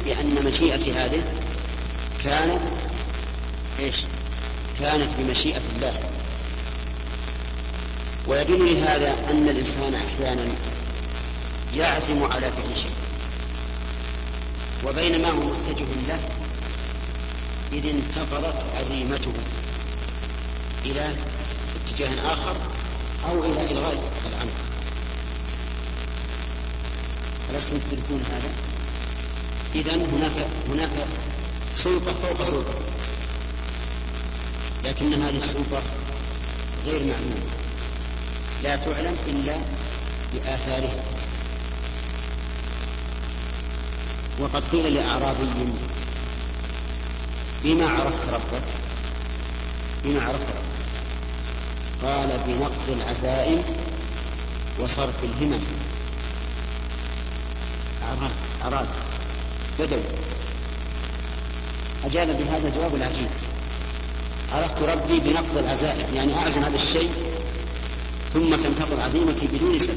بأن مشيئتي هذه كانت كانت بمشيئة الله. ويدل لهذا أن الإنسان أحيانا يعزم على فعل شيء وبينما هو متجه له إذ انتقلت عزيمته إلى اتجاه آخر أو إلى إلغاء العمل. ألستم تدركون هذا؟ إذن هناك سلطة فوق سلطة، لكن هذه السلطة غير معلومة لا تعلم إلا بآثارها. وقد قيل لأعرابي بما عرفت ربك؟ بما عرفت ربك؟ قال بنقض العزائم وصرف الهمم. أعراب بدوي أجاب بهذا الجواب العجيب: عرفت ربي بنقض العزائم، يعني أعزم هذا الشيء ثم تنتقض عزيمتي بدون سبب.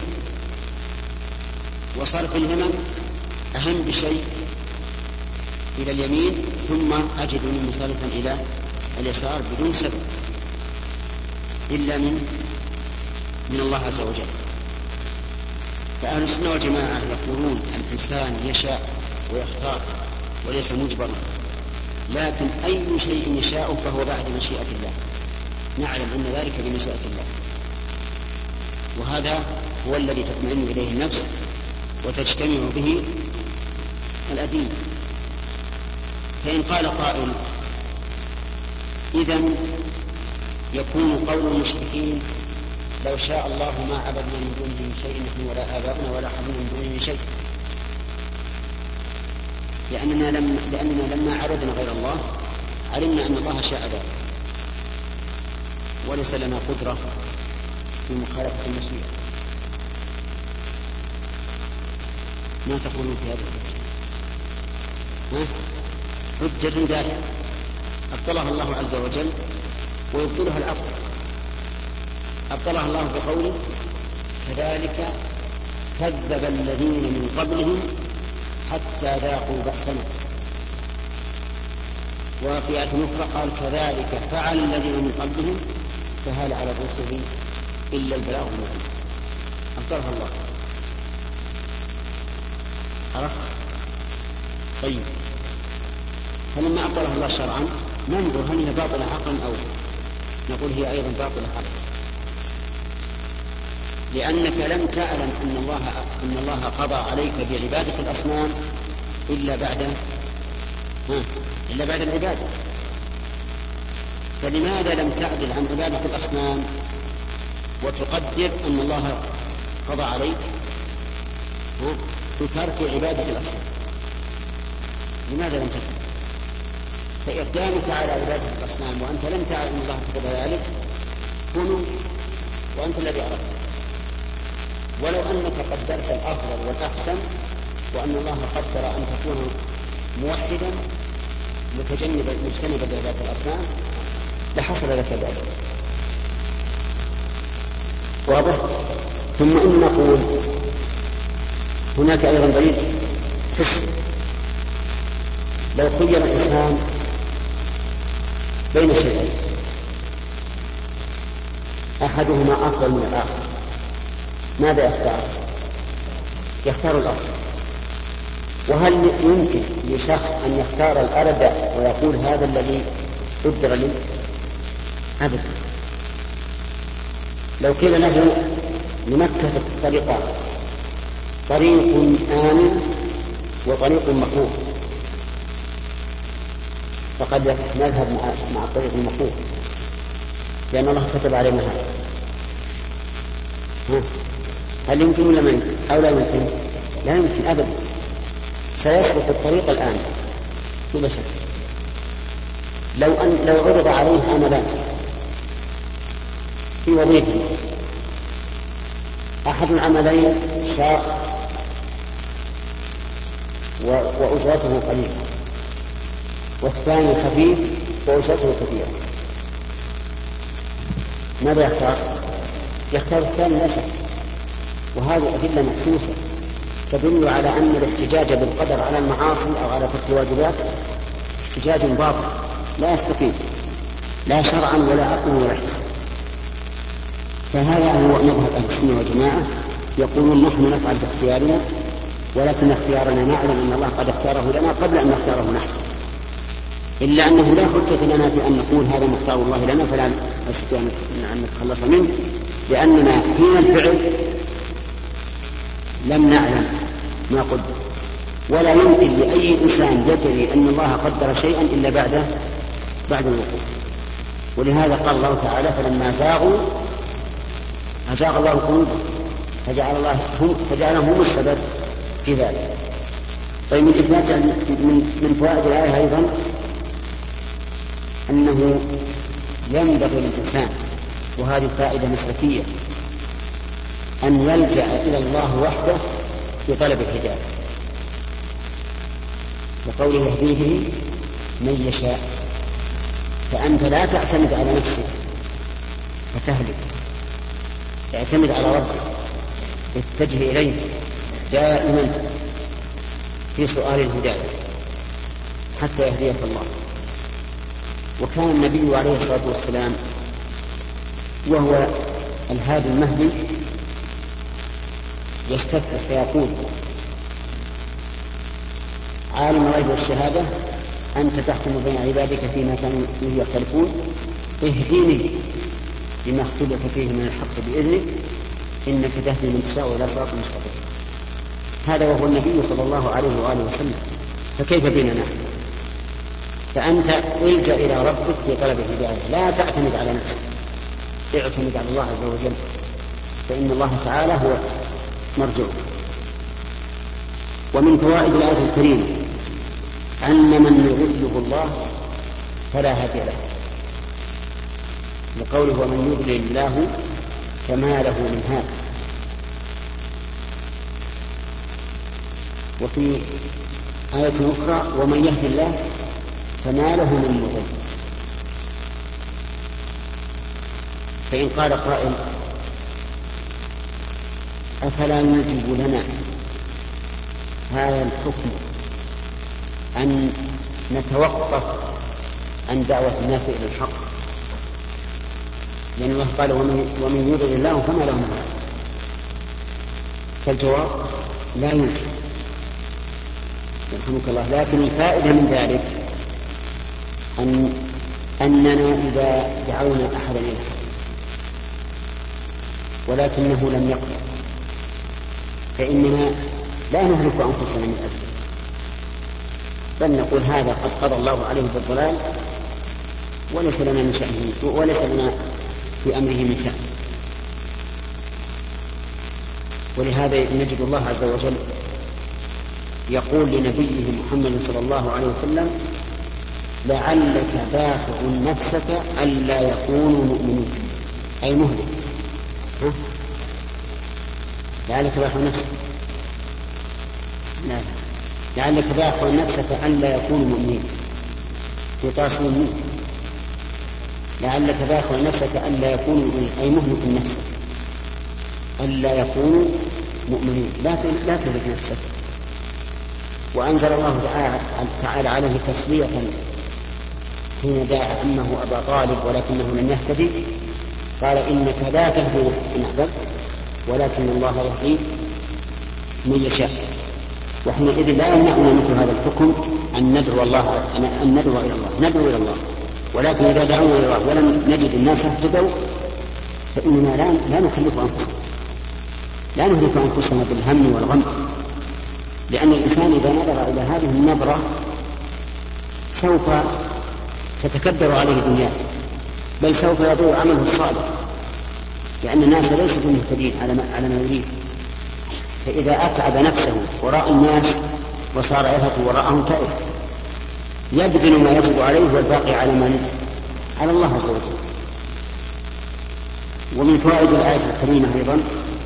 وصرف الهمم أهم بشيء إلى اليمين ثم أجدني منصرفا إلى اليسار بدون سبب إلا من الله عز وجل. فأهل السنة والجماعة يقولون الإنسان يشاء ويختار وليس مجبرا، لكن أي شيء يشاء فهو بعد مشيئة الله، نعلم أن ذلك بمشيئة الله، وهذا هو الذي تطمئن إليه النفس وتجتمع به الأدلة. فإن قال قائل: إذن يكون قول المشركين لو شاء الله ما عبدنا من دونه من شيء نحن ولا آباؤنا ولا حرمنا من دونه من شيء، لأننا لما عبدنا غير الله علمنا أن الله شاء ذلك وليس لنا قدرة في مخالفة المشيئة. ما تقولون في هذا الحجة؟ حجة دائرة أبطلها الله عز وجل ويبطلها العقل. أبطلها الله بقوله: كذلك كذب الذين من قبلهم حتى ذاقوا بأسنا. وفي آية أخرى قال: كذلك فعل الذين من قبلهم فهل على الرسل إلا البلاغ المبين. أبطلها الله. عرفت؟ طيب، فلما أبطلها الله شرعا ننظر هل هي باطلة عقلا أو نقول هي أيضا باطلة عقلا، لأنك لم تعلم أن الله قضى عليك بعبادة الأصنام إلا بعد العبادة. فلماذا لم تعدل عن عبادة الأصنام وتقدر أن الله قضى عليك بترك عبادة الأصنام؟ لماذا لم تفعل؟ فإقدامك على عبادة الأصنام وأنت لم تعلم أن الله كتب ذلك كن وأنت الذي أردت. ولو أنك قدرت الأفضل والأحسن وأن الله قدر أن تكون موحدا مجتنبا لعبادة الأصنام لحصل لك ذلك. واضح؟ ثم إن نقول هناك أيضا دليل حسي. لو خير الإنسان بين شيئين أحدهما أفضل من الآخر ماذا يختار؟ يختار الأفضل. وهل يمكن لشخص أن يختار الأردع ويقول هذا الذي قدر لي؟ أبدا. لو قيل له لمكة الطريقان طريق آمن وطريق مكروه فقد نذهب مع الطريق المكروه لأن الله كتب علينا هذا. هل يمكن ولا ما يمكن أو لا يمكن؟ لا يمكن أبدا. سيسلك الطريق الآن بلا شك. لو عرض عليه عملان في وظيفة، أحد العملين شاق وأجرته قليلة والثاني خفيف وأجرته كثيرة، ماذا يختار؟ يختار الثاني لا شك. وهذه أدلة محسوسة تدل على أن الاحتجاج بالقدر على المعاصي أو على ترك الواجبات احتجاج باطل لا يستقيم لا شرعا ولا عقلا ولا حسا. فهذا هو مذهب أهل السنة والجماعة، يقولون نحن نفعل باختيارنا، ولكن اختيارنا نعلم أن الله قد اختاره لنا قبل أن نختاره نحن، إلا أنه لا حجة لنا في أن نقول هذا مختار الله لنا فلا نستطيع أن نتخلص منه، لأننا حين الفعل لم نعلم ما قدر، ولا يمكن لأي إنسان يدري أن الله قدر شيئا إلا بعد الوقوع. ولهذا قال الله تعالى فلما زاغوا أزاغ الله قلوبهم فجعلهم هم السبب في ذلك. طيب من فوائد الآية أيضا أنه ينبغي للإنسان، وهذه فائدة مسلكية، أن يلجأ إلى الله وحده في طلب الهداية، وقوله يهديه من يشاء. فأنت لا تعتمد على نفسك فتهلك، اعتمد على ربك، اتجه إليه دائما في سؤال الهداية حتى يهديك الله. وكان النبي عليه الصلاة والسلام وهو الهادي المهدي يستفتح فيقول عالم الغيب والشهادة أنت تحكم بين عبادك فيما كانوا فيه يختلفون اهدني لما اختلف فيه من الحق بإذنك إنك تهدي من تشاء إلى صراط مستقيم. هذا وهو النبي صلى الله عليه وآله وسلم، فكيف بنا نحن؟ فأنت الجأ إلى ربك في طلب الهداية، لا تعتمد على نفسك، اعتمد على الله عز وجل، فإن الله تعالى هو مرجوك. ومن فوائد الآية الكريمة أن من يضله الله فلا هادي له، لقوله ومن يضلل الله فما له من هاد. وفي آية أخرى ومن يهدي الله فما له من مضل. فإن قال قائل أفلا يجب لنا هذا الحكم أن نتوقف عن دعوة الناس إلى الحق، لأن الله قال ومن يضلل الله فما له من هاد. فالجواب لا يمكن، يرحمك الله. لكن الفائدة من ذلك أننا إذا دعونا أحدا إلى الحق ولكنه لم يقبل فإننا لا نهلك أنفسنا من أجله، بل نقول هذا قد قضى الله عليه بالضلال وليس لنا من شأنه وليس لنا في أمره من شأن. ولهذا نجد الله عز وجل يقول لنبيه محمد صلى الله عليه وسلم لعلك باخع نفسك ألا يكونوا مؤمنين، أي مهلك. لعلك باخع نفسك لا لعلك باخع نفسك ألا يكونوا مؤمنين في تصميم منه. لعلك باخع نفسك ألا يكونوا مؤمنين أي مهلك نفسك ألا يكونوا مؤمنين، لا تهلك نفسك. وأنزل الله تعالى عليه تسلية حين دعا عمه أبا طالب ولكنه لم يهتدي، قال إنك لا تهدي من أحببت ولكن الله يهدي من يشاء. وحينئذ لا يمنعنا مثل هذا الحكم أن ندعو إلى الله، ولكن إذا دعونا إلى الله ولم نجد الناس اهتدوا فإننا لا نهلك أنفسنا بالهم والغم، لأن الإنسان إذا نظر إلى هذه النظرة سوف تتكدر عليه دنياه، بل سوف يضيع عمله الصالح، لأن الناس ليسوا مهتدين على ما يريد. فإذا أتعب نفسه وراء الناس وصار يهت وراءهم تائه يبذل ما يجب عليه والباقي على الله عز وجل. ومن فوائد الآية الكريمة أيضا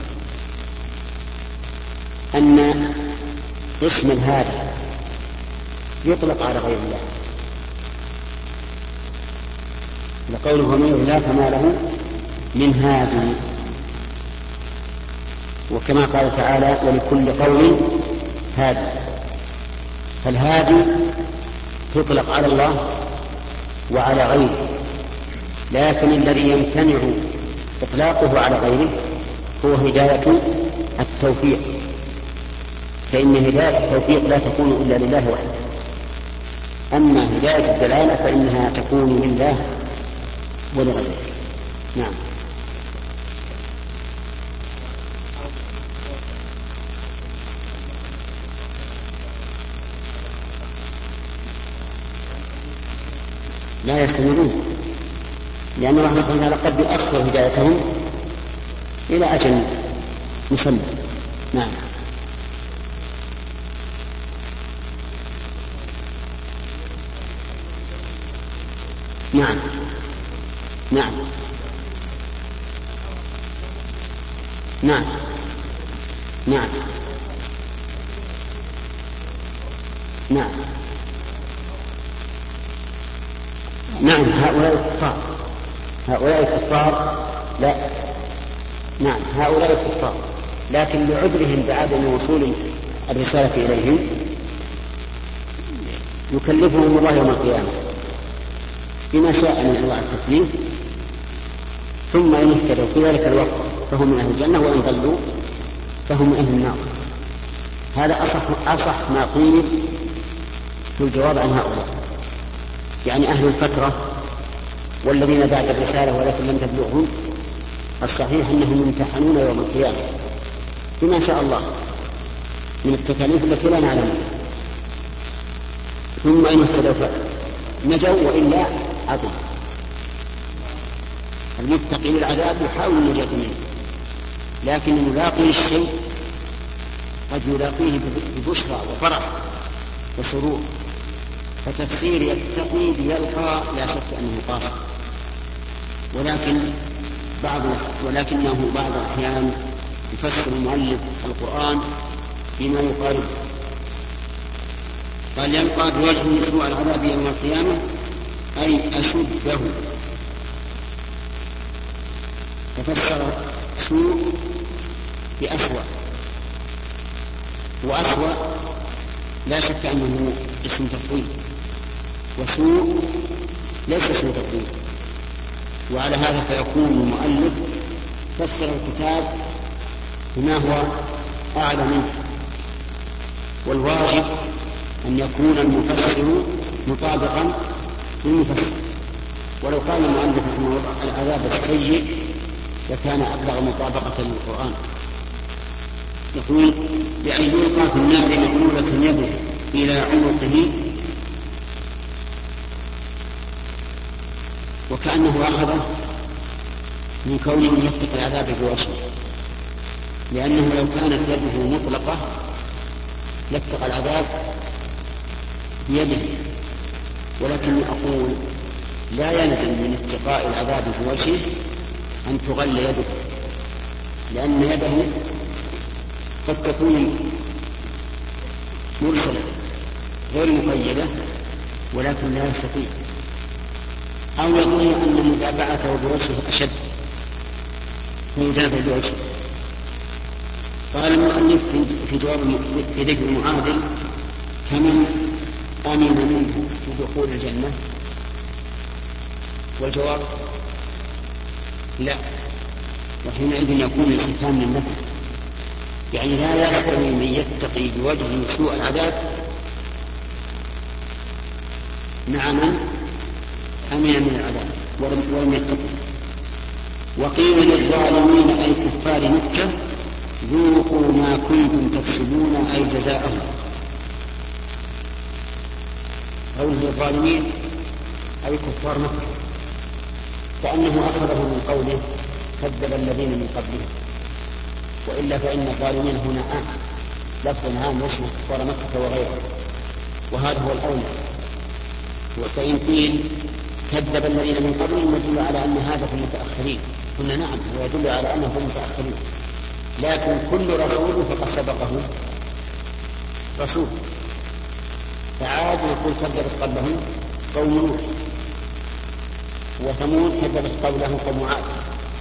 أن اسم الهادي يطلق على غير الله، لقوله ومن لا فما له من هادي. وكما قال تعالى ولكل قول هادي. فالهادي تطلق على الله وعلى غيره، لكن الذي يمتنع إطلاقه على غيره هو هداية التوفيق، فإن هداية التوفيق لا تكون إلا لله وحده، أما هداية الدلالة فإنها تكون لله ولغيره. نعم. لا يستمرون، لأن الله سبحانه وتعالى قد يؤخر هدايتهم إلى أجل مسمى. نعم. نعم. نعم. نعم. نعم. نعم. نعم. هؤلاء الكفار لا. نعم، هؤلاء الكفار، لكن لعذرهم بعدم وصول الرسالة إليهم يكلفهم الله يوم القيامة بما شاء من أنواع التكليف، ثم إن اهتدوا في ذلك الوقت فهم من أهل الجنة، وإن ضلوا فهم من أهل النار. هذا أصح ما قيل في الجواب عن هؤلاء، يعني أهل الفترة والذين بعد الرسالة ولكن لم تبلغهم، الصحيح أنهم يمتحنون يوم القيامة بما شاء الله من التكاليف التي لا نعلمها، ثم إن اهتدوا نجوا وإلا عطوا. المتقي للعذاب يحاول النجاة منه، لكن يلاقي الشيء قد يلاقيه ببشرى وفرح وسرور، فتفسير يتقي ليلقى لا شك أنه قاصر، ولكنه بعض الأحيان يفسر المؤلف القرآن بما يقارب. قال يلقى بوجه سوء العذاب يوم القيامة أي أشده، ففسر سوء بأسوأ، وأسوأ لا شك أنه اسم تفضيل، وسوء ليس اسم تفضيل، وعلى هذا فيكون المؤلف فسر الكتاب بما هو أعلى منه، والواجب أن يكون المفسر مطابقا للمفسر. ولو قال المؤلف أن العذاب السيء لكان أبلغ مطابقة للقرآن. يقول بأن يلقى في النار مغلولة يده إلى عنقه، وكأنه أخذه من كونه يتقي العذاب بوجهه، لأنه لو كانت يده مطلقة لاتقى العذاب بيده، ولكن أقول لا يلزم من اتقاء العذاب بوجهه أن تغل يده، لأن يده قد تكون مرسلة غير مقيدة ولكن لا يستطيع، أو يظن أن متابعته بوجهه أشد فيجاب بوجهه. قال المؤلف في جواب في ذكر المعادل كمن أمن منه بدخول الجنة، والجواب لا، وحينئذ يكون الاستفهام للنفي، يعني لا يستوي من يتقي بوجهه سوء العذاب مع من أمن من العذاب ولم يتقي. وقيل للظالمين أي كفار مكة ذوقوا ما كنتم تكسبون أي جزاءهم. قوله للظالمين أي كفار مكة كأنه أخذه من قوله كذب الذين من قبلهم، وإلا فإن الظالمين هنا عام، لفظ عام يشمل كفار مكة وغيره، وهذا هو الأولى. فإن قيل كذب الذين من قبلهم يدل على أن هذا في المتأخرين، قلنا نعم ويدل على أنه في المتأخرين، لكن كل رسول فقد سبقه رسول، فعاد يقول كذبت قبلهم قوم نوح، وثمود كذبت قبلهم قوم عاد،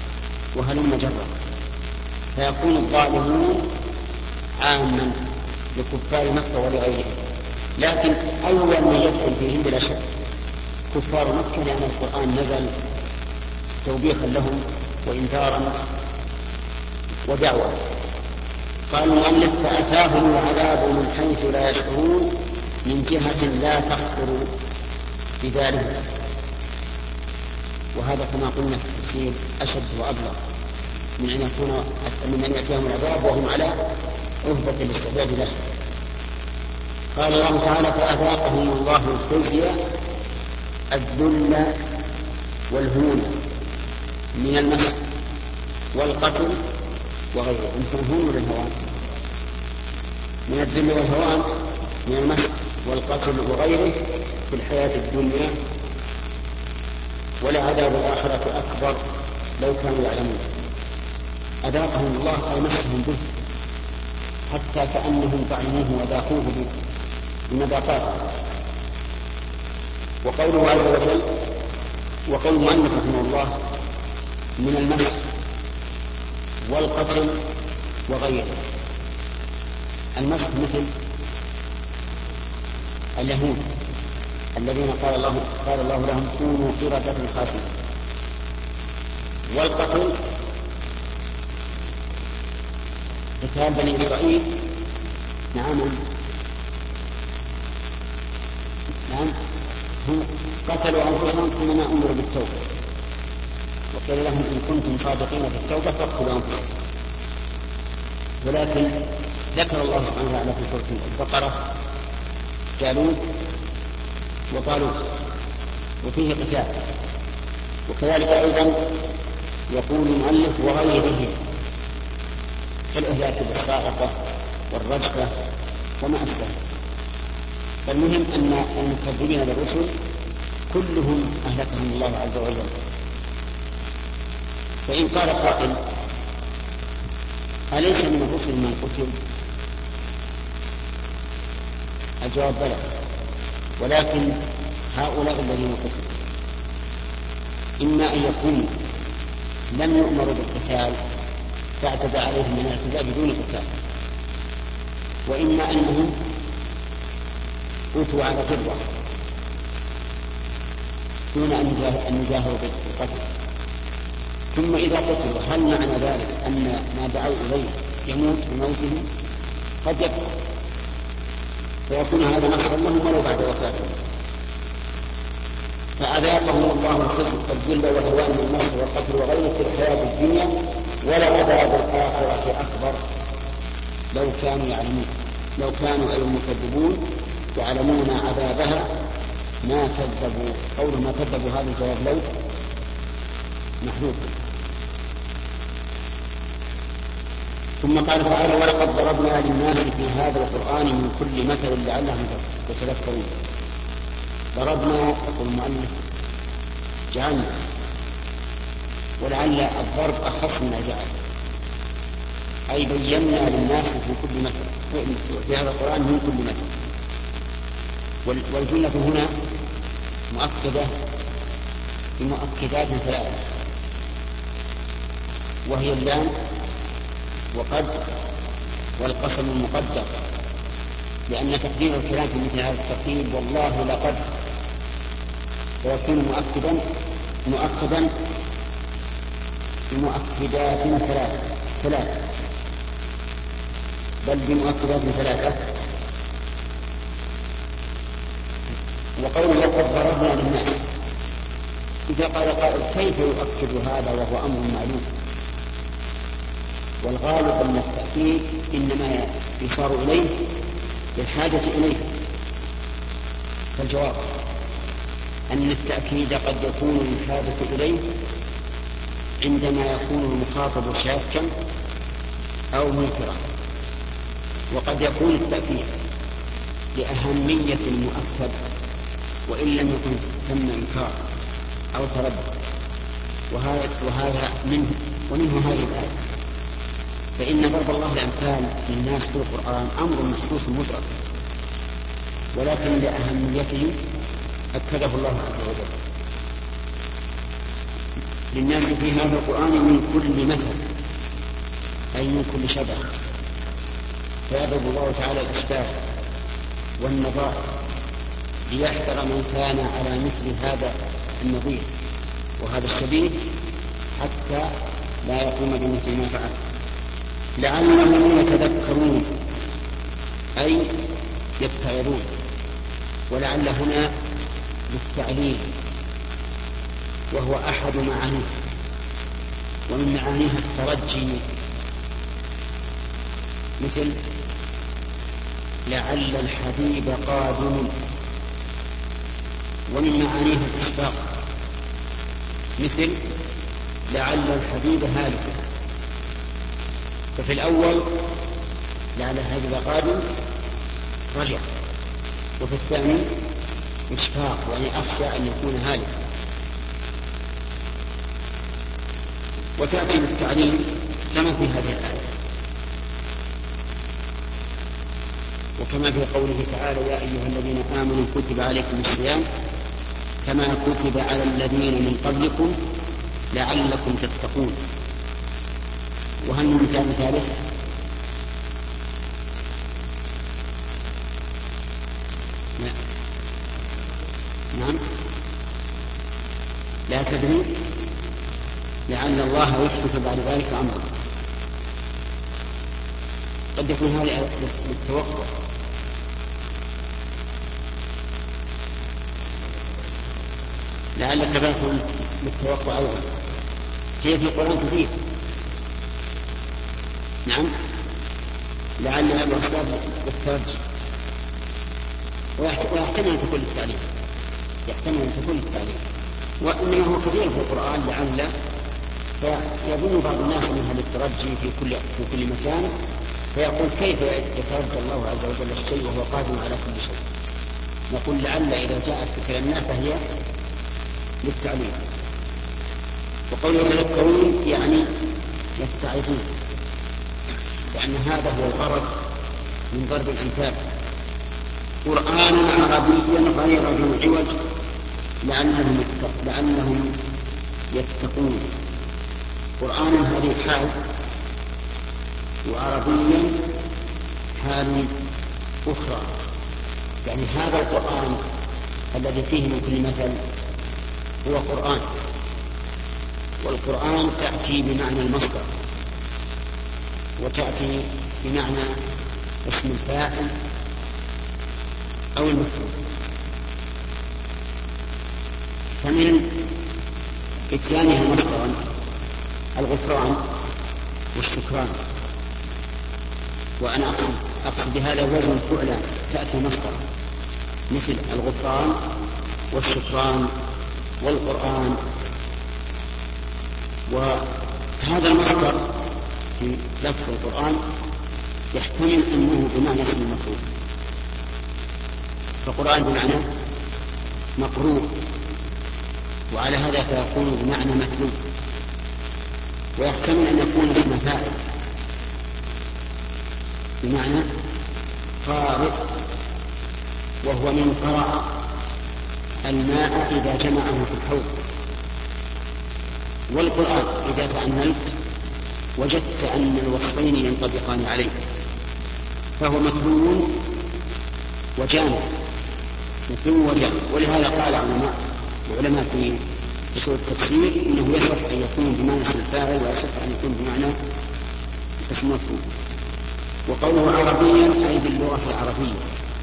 وهلم جرا، فيكون الظالمون عاما لكفار مكة ولغيرهم، لكن أول من يدخل فيهم بلا شك كفار مكة، لأن القرآن نزل توبيخا لهم وإنذارا ودعوة. قال المؤلف: فأتاهم العذاب من حيث لا يشعرون من جهة لا تخطر بذلك. وهذا كما قلنا في التفسير أشد وأبلغ من أن يأتيهم العذاب وهم على عهدة الاستعداد له. قال الله تعالى: فأذاقهم الله الخزي الذل والهون من المسخ والقتل وغيره. أنتم هون ولا الهوان؟ من الذل والهوان من المسخ والقتل وغيره في الحياة الدنيا، ولعذاب الآخرة أكبر لو كانوا يعلمون. أذاقهم الله أي مسهم به حتى كأنهم طعموه وذاقوه بمذاقاته. وقوله عز وجل وقول المؤلف رحمه الله: من المسخ والقتل وغيره. المسخ مثل اليهود الذين قال الله لهم: كونوا قردة خاسئين. والقتل قتال بني إسرائيل، نعم هم قتلوا أنفسهم حينما أمروا بالتوبة، وقيل لهم: إن كنتم صادقين في التوبة فاقتلوا أنفسكم. ولكن ذكر الله سبحانه وتعالى في سورة البقرة جالوت وطالوت وفيه قتال. وكذلك أيضا يقول المؤلف: وغيره كالإهلاك بالصاعقة والرجفة وما أشبه. فالمهم أن المكذبين للرسل كلهم أهلكهم الله عز وجل. فإن قال قائل: أليس من الرسل من قتل؟ الجواب: بلى، ولكن هؤلاء الذين قتلوا إما أن يكونوا لم يؤمروا بالقتال فاعتدى عليهم من الاعتداء بدون قتال، وإما أنهم أوتوا على فروة دون أن يجاهروا بالقتل. ثم إذا قتلوا هل معنى ذلك أن ما دعوا إليه يموت بموتهم؟ قد يكون، فيكون هذا نصرا لهم ولو بعد وفاتهم. فأذاقهم الله الخزي والذل والهوان والنصر والقتل وغيره في الحياة الدنيا، ولعذاب الآخرة أكبر لو كانوا يعلمون. لو كانوا أي المكذبون يعلمون عذابها ما كذبوا. قول ما كذبوا هذا الجواب لو محدود. ثم قال تعالى: ولقد ضربنا للناس في هذا القرآن من كل مثل لعلهم يتذكرون. ضربنا، يقول المؤلف، جعلنا، ولعل الضرب أخص من الجعل، أي بينا للناس في كل مثل في هذا القرآن من كل مثل. والجملة هنا مؤكدة بمؤكدات ثلاثة، وهي اللام وقد والقسم المقدر، لأن تقدير الكلام في مثل هذا الترتيب والله لقد فيكون مؤكدا بمؤكدات ثلاثة بل بمؤكدات ثلاثة. وقوله لقد ضربنا للناس، إذا قال قائل: كيف يؤكد هذا وهو أمر معلوم؟ والغالب أن التأكيد إنما يشار إليه بالحاجة إليه. فالجواب أن التأكيد قد يكون الحاجة إليه عندما يكون المخاطب شاكا أو منكرا، وقد يكون التأكيد لأهمية المؤكد وإن لم يكن ثم إنكار أو تردد. وهذا ومنه هذه الآية: فإن ضرب الله الأمثال للناس في القرآن أمر محسوس مدرك، ولكن لأهميته أكده الله عز وجل للناس في هذا القرآن من كل مثل، أي من كل شبه. فيضرب الله تعالى الأشباه والنظائر ليحذر من كان على مثل هذا النظير وهذا الشبيه حتى لا يقوم بمثل ما فعل. لعلهم يتذكرون أي يتعظون، ولعل هنا للتعليل وهو أحد معانيه، ومن معانيها الترجي مثل لعل الحبيب قادم، ومن معانيها الإشفاق مثل لعل الحبيب هالك. ففي الأول لعل الحبيب قادم رجع، وفي الثاني إشفاق يعني أخشى أن يكون هالكا. وتأتي بالتعليم كما في هذه الآية، وكما في قوله تعالى يا أيها الذين آمنوا كتب عليكم الصيام كما كتب على الذين من قبلكم لعلكم تتقون. وهل من مثال ثالث؟ لا. نعم لا تدري لعل الله يحدث بعد ذلك أمرا. قد يكون هذا للتوقع، لعلك باكل للتوقع أولا، هي في القرآن كثير. نعم لعل الأسباب للترجي، ويحتمل أن تكون للتعليم، يحتمل أن تكون للتعليم، وإنما هو كثير في القرآن لعل، فيظن بعض الناس منها للترجي في كل مكان، فيقول كيف يترجى الله عز وجل الشيء وهو قادر على كل شيء. نقول لعل إذا جاءت بكلامنا فهي للتعليم. وقوله يتذكرون يعني يتعظون، لأن هذا هو الغرض من ضرب الأمثال. قرآنا عربيا غير ذي عوج لعلهم يتقون. قرآنا هذه حال، وعربيا حال أخرى، يعني هذا القرآن الذي فيه من كل مثل هو قرآن، والقرآن تأتي بمعنى المصدر، وتأتي بمعنى اسم الفاعل أو المفعول. فمن إتيانها مصدرا الغفران والشكران، وأنا أقصد بهذا وزن فعلا تأتي مصدرا مثل الغفران والشكران والقرآن. وهذا المصدر في لفظ القرآن يحتمل أنه بمعنى اسم المفعول، فالقرآن بمعنى مقروء، وعلى هذا فيكون بمعنى متلو، ويحتمل أن يكون اسم فاعل بمعنى قارئ، وهو من قرأ الماء إذا جمعه في الحوض. والقرآن إذا تأملت وجدت أن الوصفين ينطبقان عليه، فهو متلو وجامع، متلو وجامع. ولهذا قال العلماء في أصول التفسير إنه يصح أن يكون بمعنى اسم الفاعل، ويصح أن يكون بمعنى اسم مفعول. وقوله عربيا أي باللغة العربية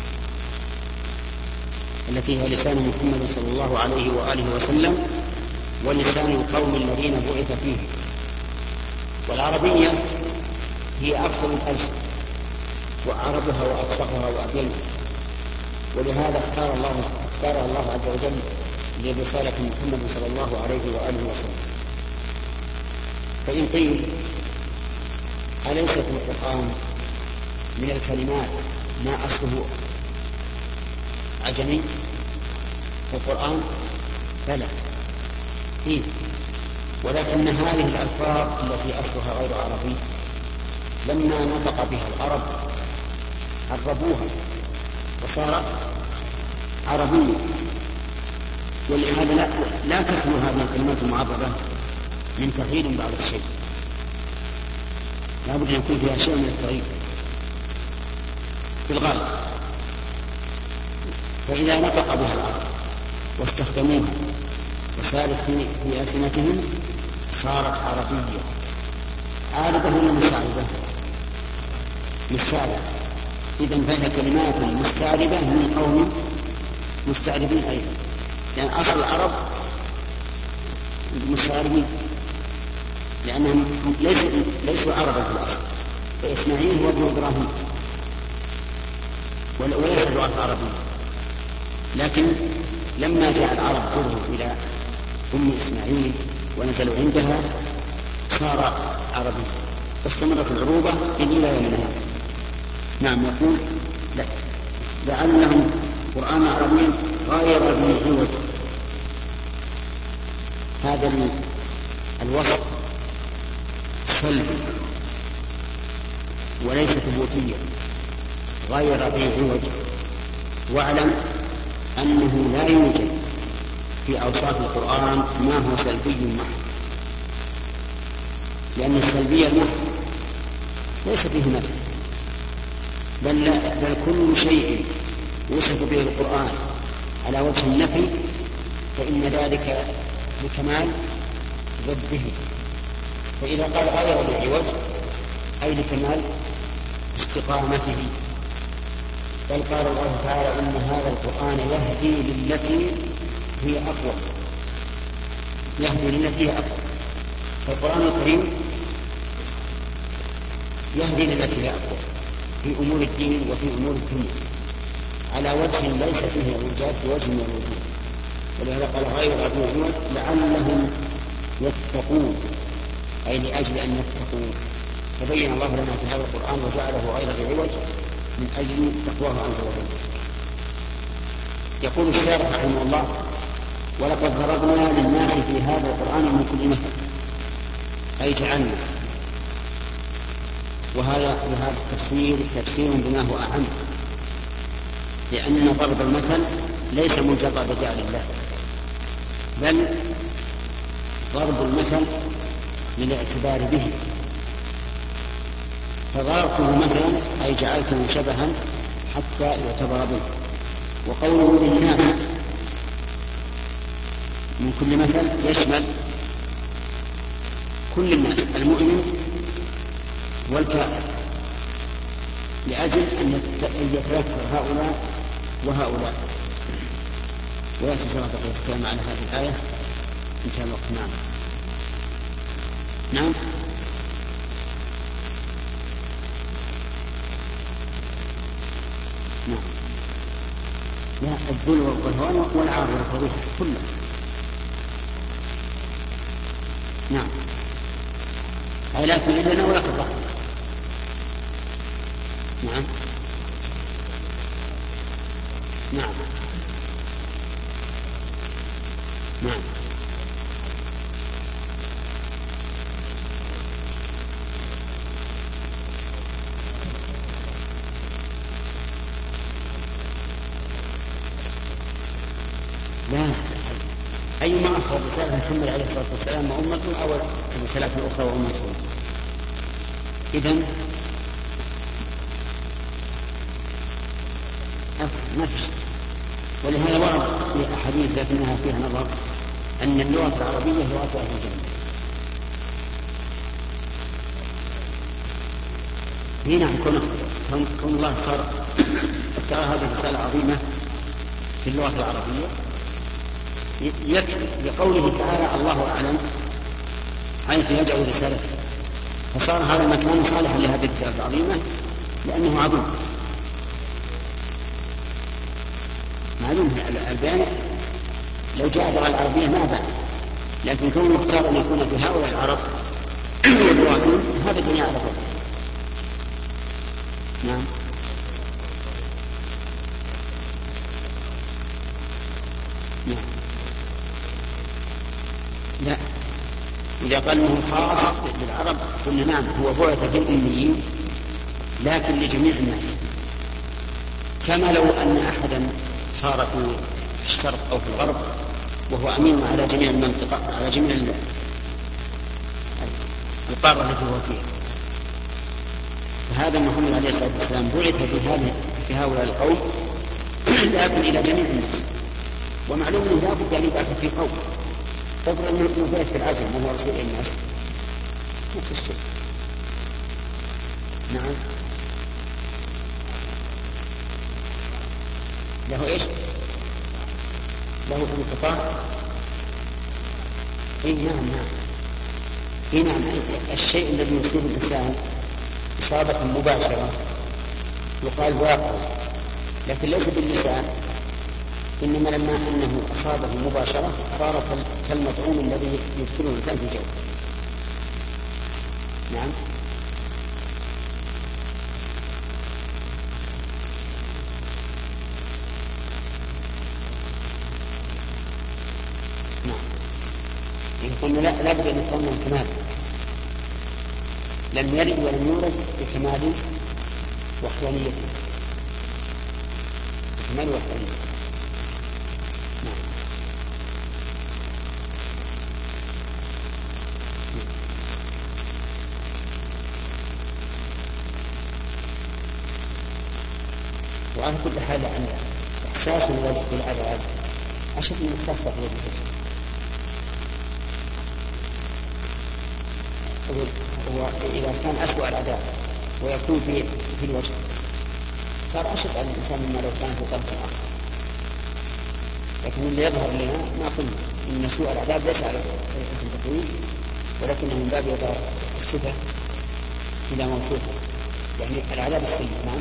التي هي لسان محمد صلى الله عليه وآله وسلم ولسان القوم الذين بعث فيه. والعربية هي أفضل الألسن وأعربها وأفصحها وأبينها، ولهذا اختار الله عز وجل لرسالة محمد صلى الله عليه وآله وسلم. فإن قيل أليس في القرآن من الكلمات ما أصله عجمي في القرآن؟ بلى فيه، ولكن هذه الألفاظ التي أصلها غير عربي لما نطق بها العرب عربوها وصارت عربية، ولهذا لا تخلو هذه الكلمات المعربة من تغيير بعض الشيء، لا بد أن يكون فيها شيء من التغيير. في الغالب. فإذا نطق بها العرب واستخدموها وسارت في ألسنتهم صارت عربية عارضة ولا مستعربة؟ مستعربة. إذن فهي كلمات مستعربة من قوم مستعربين أيضا، لأن يعني أصل العرب مستعربين، لأنهم ليسوا عربا في الأصل، فإسماعيل هو ابن إبراهيم وليس لغة عربية، لكن لما جاء العرب جروا إلى أم إسماعيل ونزلوا عندها صار عربي، فاستمرت العروبة إلى يومنا هذا. نعم. يقول لعلهم قرآن عربي غير ذي عوج. هذا الوصف سلبي وليس ثبوتيا، غير ذي عوج. واعلم أنه لا يوجد في أوصاف القرآن ما هو سلبي محض، لأن السلبية المحض ليس فيه نفي، بل كل شيء يوصف به القرآن على وجه النفي فإن ذلك لكمال ضده. فإذا قال غير ذي عوج أي لكمال استقامته. بل قال الله تعالى إن هذا القرآن يهدي للتي هي أقوى، يهدي للتي هي أقوى. فالقرآن الكريم يهدي للتي هي أقوى في أمور الدين وفي أمور الدنيا على وجه ليس فيه إيجاد بوجه من الوجوه. ولهذا قال غير ذي عوج لعلهم يتقون، أي لأجل أن يتقون. فبين الله لنا في هذا القرآن وجعله غير ذي عوج من أجل تقواه عز وجل. يقول الشارح رحمه الله: ولقد ضربنا للناس في هذا القرآن من كل مثل، أي جعلنا. وهذا التفسير تفسير بما هو أعم، لأن ضرب المثل ليس مجرد جعل الله، بل ضرب المثل للاعتبار به. فضربته مثلا أي جعلته شبها حتى يعتبر به. وقوله للناس من كل مثل يشمل كل الناس، المؤمن والكافر، لأجل أن يتذكر هؤلاء وهؤلاء. ويأتي إن شاء الله بقية الكلام على هذه الآية إن شاء الله. نعم. نعم. نعم. لا، الذل والهوان والعار والفضيحة كله. نعم. أي لا تمل لنا ولا تضحك. نعم. نعم. نعم. لا، أيما أخر رسالة محمد عليه الصلاة والسلام وأمته أو الرسالات الأخرى وأمته. إذن ما فيش. ولهذا ورد في أحاديث لكنها فيها نظر أن اللغة العربية لغة أهل الجنة. هنا كون الله اختار هذه الرسالة العظيمة في اللغة العربية يكفي لقوله تعالى الله أعلم حيث يدعو رسالته، فصار هذا المكان صالحا لهذه الرسالة العظيمة لأنه عظيم. معلوم البيان لو جاء اللغة العربية ما بان، لكن كونه اختار أن يكون في هؤلاء العرب والبراكين هذا الدنيا على فضل. نعم. نعم. لا، إذا قال أنه خاص بالعرب قلنا نعم، هو بعث في الأميين لكن لجميع الناس، كما لو أن أحدا صار في الشرق أو في الغرب وهو أمين على جميع المنطقة، على جميع القارة التي هو فيها. فهذا محمد عليه الصلاة والسلام بعث في هؤلاء القوم لكن إلى جميع الناس. ومعلوم أنه لا بد أن يبعث في قوم. تقول أنه بعث في العجم وهو رسول الناس نفس الشيء. نعم. له إيش؟ له انقطاع. إيه نعم. إيه نعم. الشيء الذي يصيب الإنسان إصابة مباشرة يقال واقع، لكن ليس باللسان، إنما لما أنه أصابه مباشرة صار كالمطعوم الذي يدخله الإنسان في جوفه. نعم. قلنا لا بد أن يكون من كمال، لم يرد ولم يورد بكمال وحدانيته. بكمال وحدانيته. نعم. وعلى كل حال عن إحساس بالعذاب أشد من الخاصة في الجسد. وإذا كان أسوأ العذاب ويكون في الوجه صار أشد على الإنسان مما لو كان في طرف آخر. لكن اللي يظهر لنا ما قلنا إن سوء العذاب ليس على طريقة التقويم، ولكنه من باب إضافة الصفة إلى موصوفه، يعني العذاب السيء. نعم.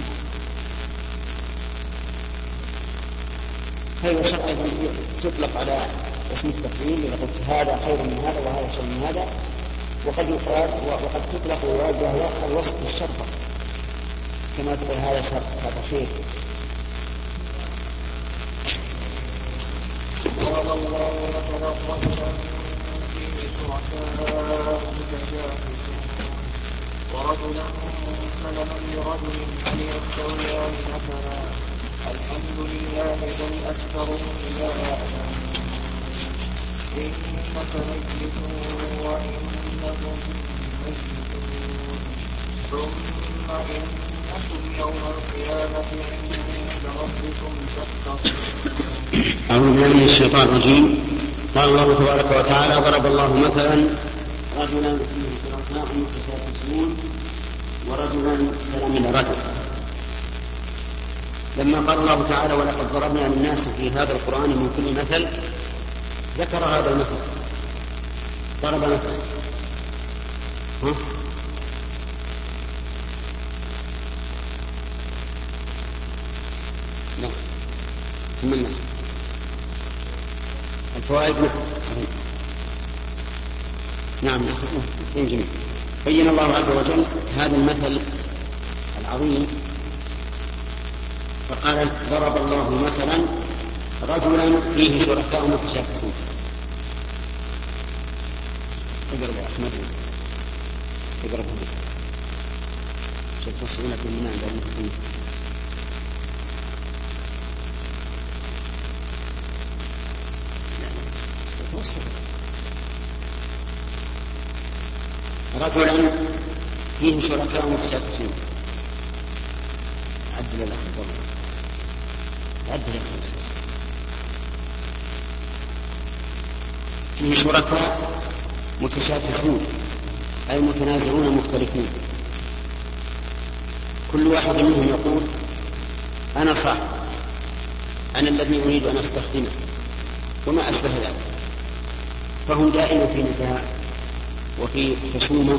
هذا شرط أيضا تطلق على اسم التقويم، إذا قلت هذا خير من هذا وهذا شر من هذا، وقد يقال وقد تطلق ويوجه الوصف بالشرطة، كما تقول هذا شرط هذا خير. قال الله وتربصنا فيه شركاء متجانسون ورجلا سلما لرجل هل يستويان مثلا الحمد لله بل أكثرهم لا يعلمون إنك ميت وإنهم ميتون ثم إنكم يوم القيامة عند ربكم تختصمون. أعوذ بالله من الشيطان الرجيم. قال الله تبارك وتعالى: ضرب الله مثلا رجلا فيه شركاء متشاكسون ورجلا سلما لرجل. لما قال الله تعالى: ولقد ضربنا للناس في هذا القرآن من كل مثل، ذكر هذا المثل. ضرب مثل لا كملنا الفوائد. نعم جميل. بين الله عز وجل هذا المثل العظيم فقال: ضرب الله مثلا رجلا فيه شركاء متشاكسون. اقرب يا احمد، اقرب هنا شوف تصويرك من هنا. رجلا فيه شركاء متشاكسون. عدل الأخذ عدل الأخذ. فيه شركاء متشاكسون أي متنازعون مختلفين، كل واحد منهم يقول: أنا صاحب، أنا الذي أريد أن أستخدمه، وما أشبه ذلك. فهم دائما في نزاع وفي خصومة،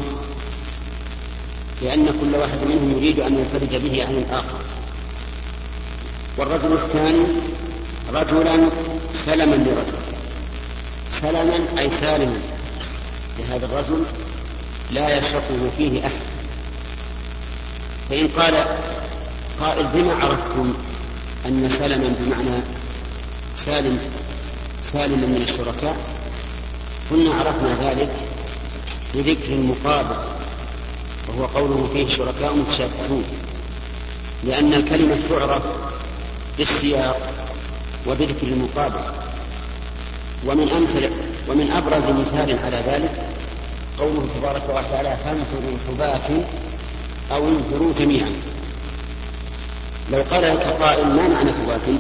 لأن كل واحد منهم يريد أن ينفرد به عن الآخر. والرجل الثاني رجلا سلما لرجل. سلما أي سالما لهذا الرجل لا يشركه فيه أحد. فإن قال قائل: بما عرفتم أن سلما بمعنى سالما من الشركاء؟ قلنا: عرفنا ذلك بذكر المقابل، وهو قوله فيه شركاء متشاكسون، لأن الكلمة تعرف بالسياق وبذكر المقابل. ومن أبرز مثال على ذلك قوله تبارك وتعالى: فانفروا ثبات أو انفروا جميعا. لو قال لك قائل ما معنى ثبات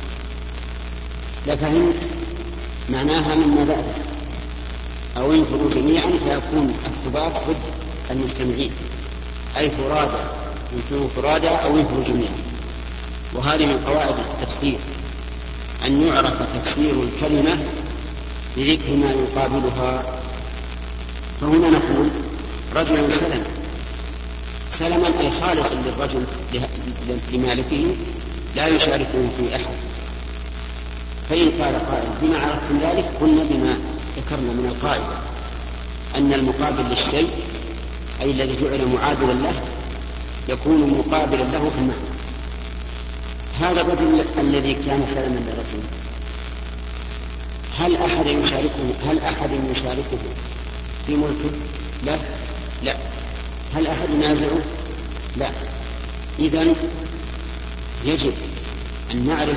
لفهمت معناها مما بعده، أو ينفروا جميعا فيكون الثبات ضد المجتمعين، أي فرادى ينفروا فرادى أو ينفروا جميعا. وهذه من قواعد التفسير أن يعرف تفسير الكلمة بذكر ما يقابلها. فهنا نقول رجل سلم سلما أي خالصا للرجل لمالكه لا يشاركه في أحد. فإن قال قائل بما عرفتم ذلك قلنا بما ذكرنا من القاعدة أن المقابل للشيء أي الذي جعل معادلا له يكون مقابلا له في المعنى. هذا الرجل الذي كان سلما للرجل هل أحد يشاركه في ملكه؟ لا. هل أحد ينازعه؟ لا. إذن يجب أن نعرف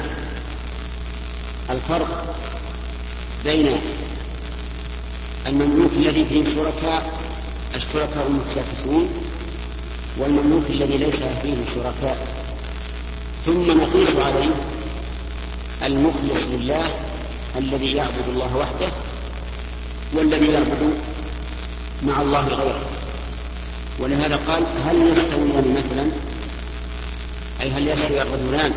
الفرق بين المملوك الذي فيه الشركاء المتشاكسون والمملوك الذي ليس فيه شركاء، ثم نقيس عليه المخلص لله الذي يعبد الله وحده والذي يعبد مع الله غيره. ولهذا قال هل يستويان مثلا، أي هل يستوي الرجلان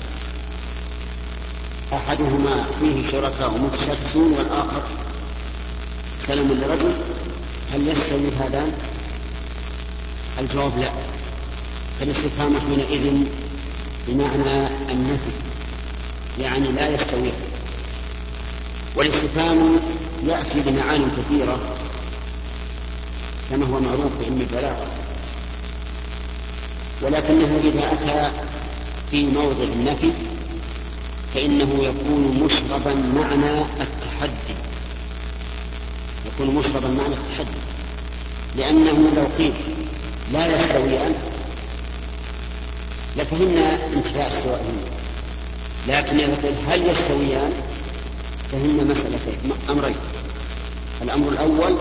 أحدهما فيه شركاء متشاكسون والآخر سلم لرجل، هل يستوي هذان؟ الجواب لا. فالاستفهام حينئذ بمعنى النفي، يعني لا يستوي. والاستفهام يأتي بمعاني كثيرة كما هو معروف بعلم البلاغة، ولكنه إذا أتى في موضع النفي فإنه يكون مشربا معنى التحدي، لأنه لو قيل لا يستويان لفهمنا انتفاء السواء، لكن إذا قيل هل يستويان فهمنا مسألتين أمرين. الأمر الأول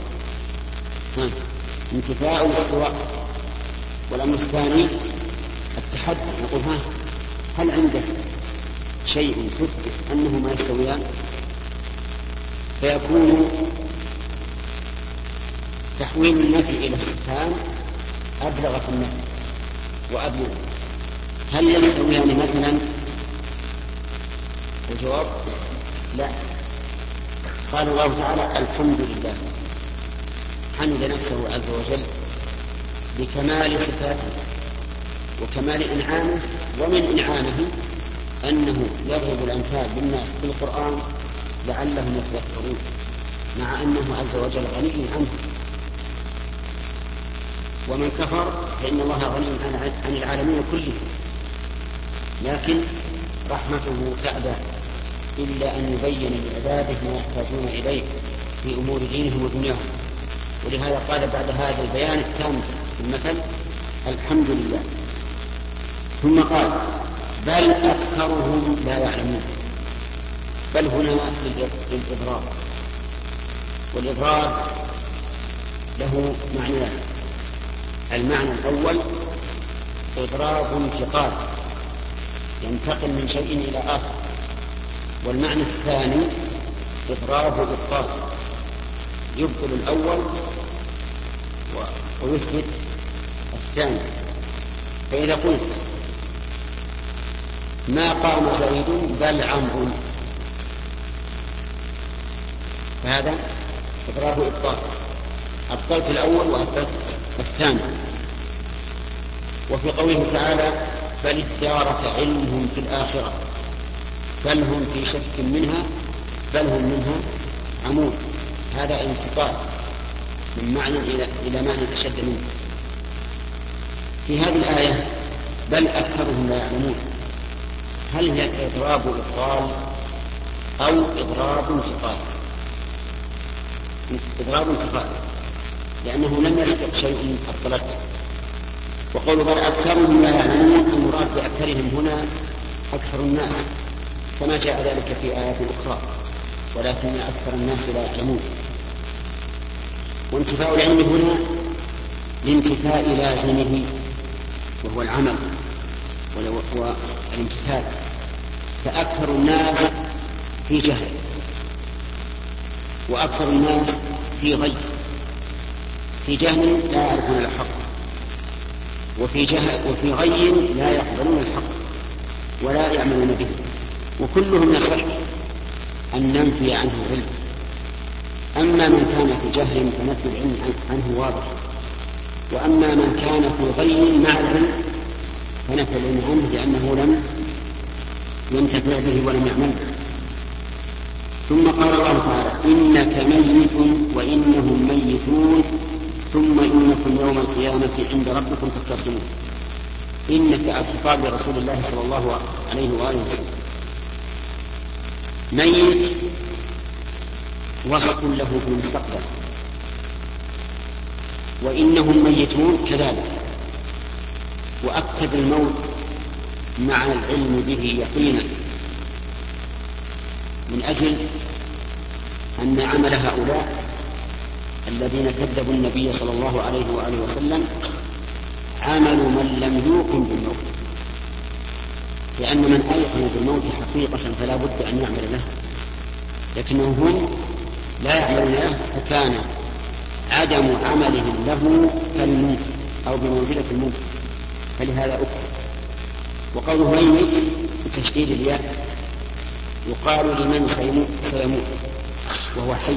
انتفاء الاستواء، والأمر الثاني التحدي. نقول هل عندك شيء تثبت أنهما يستويان؟ فيكون تحويل النفي إلى استفهام أبلغ في النفي وأبلغ. هل يستويان مثلا؟ الجواب لا. قال الله تعالى الحمد لله، حمد نفسه عز وجل بكمال صفاته وكمال إنعامه، ومن إنعامه أنه يضرب الأمثال للناس بالقرآن لعلهم يتذكرون، مع أنه عز وجل غني عنه. ومن كفر فإن الله غني عن العالمين كلهم، لكن رحمته تعدى إلا أن يبين لعباده ما يحتاجون إليه في أمور دينهم ودنياهم. ولهذا قال بعد هذا البيان التام في المثل الحمد لله، ثم قال بل أكثرهم لا يعلمون. بل هنا للإضراب، والإضراب له معنيان. المعنى الأول إضراب انتقال، ينتقل من شيء إلى آخر. والمعنى الثاني إضراب إبطال، يبطل الأول ويثبت الثاني. فإذا قلت ما قام زيد بل عمرو فهذا إضراب إبطال، أبطلت الأول وأثبت الثاني. وفي قوله تعالى بل ادارك علمهم في الآخرة بل هم في شك منها بل هم منها عمون، هذا انتقال من معنى إلى معنى أشد منه. في هذه الآية بل أكثرهم لا يعلمون، هل هي إضراب إبطال أو إضراب انتقال؟ إضراب انتقال، لأنه لم يسبق شيء أبطلته. وقول بل أكثرهم لا يعلمون المراد بأكثرهم هنا أكثر الناس، كما جاء ذلك في آيات أخرى، ولكن أكثر الناس لا يعلمون. وانتفاء العلم هنا لانتفاء لازمه وهو العمل، والامتثال، فأكثر الناس في جهل، وأكثر الناس في غي، في جهل لا يعرفون الحق، وفي غي لا يقبلون الحق ولا يعملون به، وكلهم يصح أن ننفي عنه العلم. أما من كان في جهل فنفي العلم عنه واضح، وأما من كان في غي مع العلم فنفي العلم عنه لأنه لم ينتفع به ولم يعمل به. ثم قال الله تعالى: إنك ميت وإنهم ميتون ثم إنكم يوم القيامة عند ربكم تختصمون. إنك الخطاب لرسول الله صلى الله عليه وآله وسلم. ميت وصف له في المستقبل، وإنهم ميتون كذلك، وأكد الموت مع العلم به يقينا، من أجل أن عمل هؤلاء الذين كذبوا النبي صلى الله عليه وآله وسلم عمل من لم يوقن بالموت، لأن من أيقن بالموت حقيقة فلا بد أن يعمل له، لكنهم هم لا يعملون له، فكان عدم عملهم له كالموت أو بمنزلة الموت، فلهذا أكثر. وقوله ميت بتشديد الياء يقال لمن سيموت وهو حي،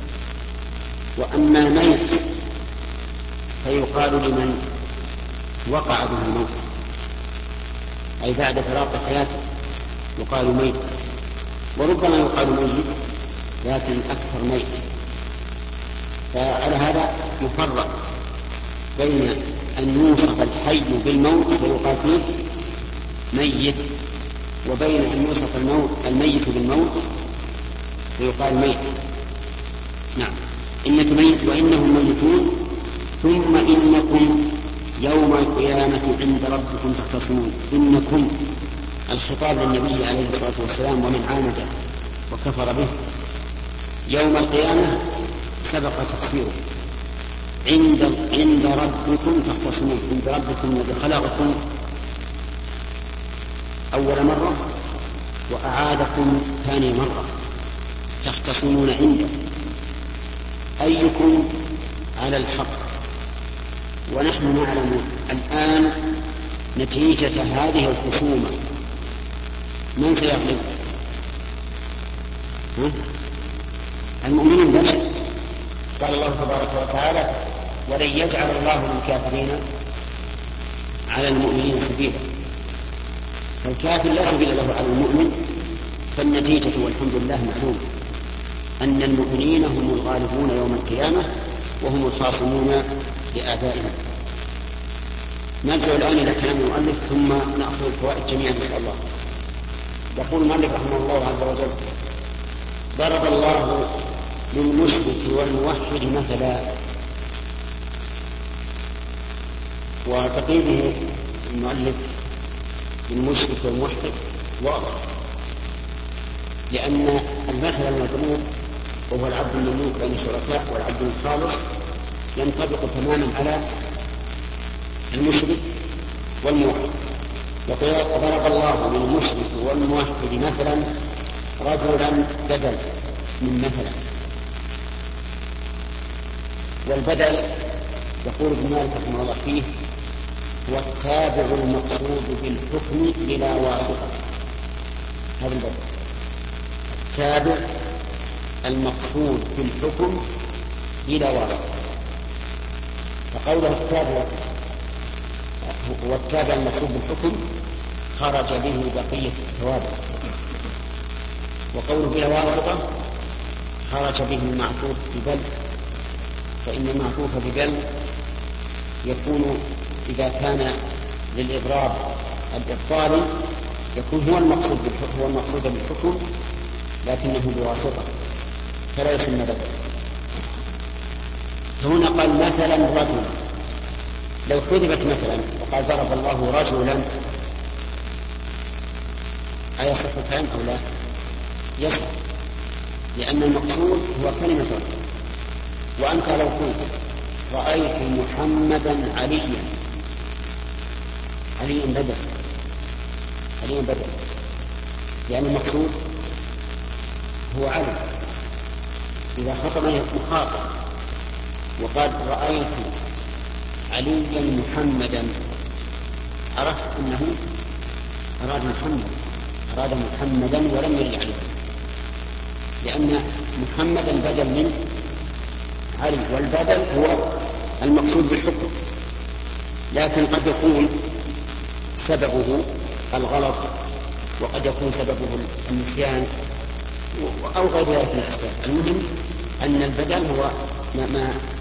وأما ميت فيقال لمن وقع به الموت، أي بعد فراق حياته يقال ميت، وربما يقال ميت لكن أكثر ميت. فعلى هذا يفرق بين أن يوصف الحي بالموت فيقال فيه ميت، وبين أن يوصف الميت بالموت فيقال ميت. نعم. إنك ميت وإنهم ميتون ثم إنكم يوم القيامة عند ربكم تختصمون. إنكم الخطاب للنبي عليه الصلاة والسلام ومن عانده وكفر به. يوم القيامة سبق تفسيره. عند ربكم تختصمون. عند ربكم الذي خلقكم أول مرة وأعادكم ثاني مرة، تختصمون عنده، أيكم على الحق. ونحن نعلم الآن نتيجة هذه الخصومة من سيغلب؟ المؤمنون لا شك. قال الله تبارك وتعالى: ولن يجعل الله للكافرين على المؤمنين سبيلا. فالكافر لا سبيل له على المؤمن، فالنتيجة والحمد لله معلوم أن المؤمنين هم الغالبون يوم القيامة وهم الخاصمون لأعدائهم. نرجع الآن إلى كلام المؤلف ثم نأخذ الفوائد جميعا إن شاء الله. يقول المؤلف رحمه الله عز وجل: ضرب الله للمشرك والموحد مثلا. وتقييده المؤلف للمشرك والموحد واضح، لأن المثل المضروب وهو العبد المملوك بين الشركاء والعبد الخالص ينطبق تماما على المشرك والموحد. وضرب الله للمشرك والموحد مثلا رجلا بدل من مثلا. والبدل يقول ابن مالك رحمه الله فيه هو التابع المقصود بالحكم بلا واسطة. هذا البدل التابع المقصود بالحكم بلا واسطة. فقوله التابع هو التابع المقصود بالحكم خرج به بقية التوابع، وقوله بلا واسطة خرج به المعطوف ببل، فإن المعطوف ببل يكون إذا كان للإضراب الإبطالي يكون هو المقصود بالحكم لكنه بواسطة فلا يسمى بدل. فهنا قال مثلا رجل، لو كذبت مثلا وقال ضرب الله رجلا أيصح الكلام أو لا؟ يصح، لأن المقصود هو كلمة رجل. وأنت لو قلت رأيت محمدا عليا بدل عليا بدل، لأن المقصود هو علي. إذا خطبني مخاطب وقال رأيت عليا محمدا، عرفت أنه أراد محمدا ولم يرد عليه، لأن محمدا بدل من علي، والبدل هو المقصود بالحكم. لكن قد يكون سببه الغلط، وقد يكون سببه النسيان أو غير ذلك من الأسباب. المهم أن البدل هو ما